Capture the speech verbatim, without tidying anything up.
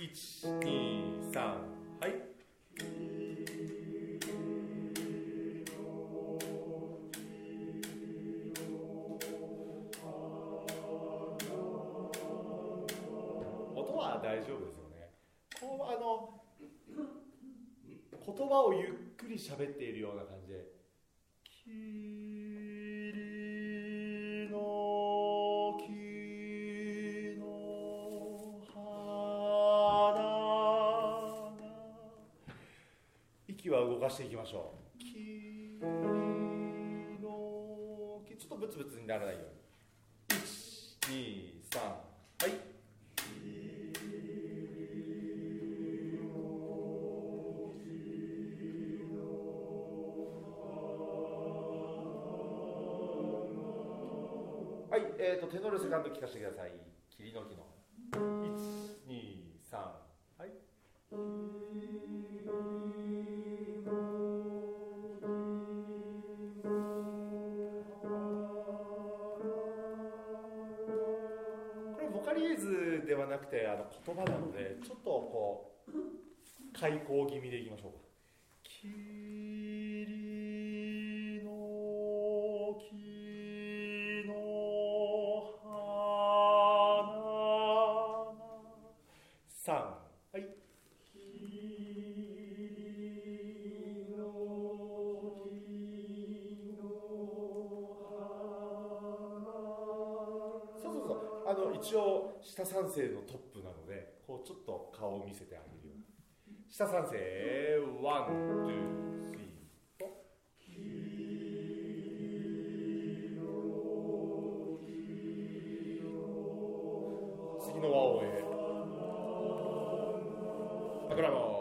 いちにさんはい。音は大丈夫ですよね。こうあの言葉をゆっくり喋っているような感じで、霧の木の花が、息は動かしていきましょう。霧の木、ちょっとブツブツにならないように。いちにさんはい。はい、えーと、テノールセカンド聞かせてください。霧の木のいちにさんはい。これボカリーズではなくてあの言葉なので、ちょっとこう開口気味でいきましょうか。霧の木のさんはい。霧の木の花、そうそうそう、あの一応下三声のトップなので、こうちょっと顔を見せてあげるような。下三声ワン、ツー、スリー、フォー。次の和音へ。桜も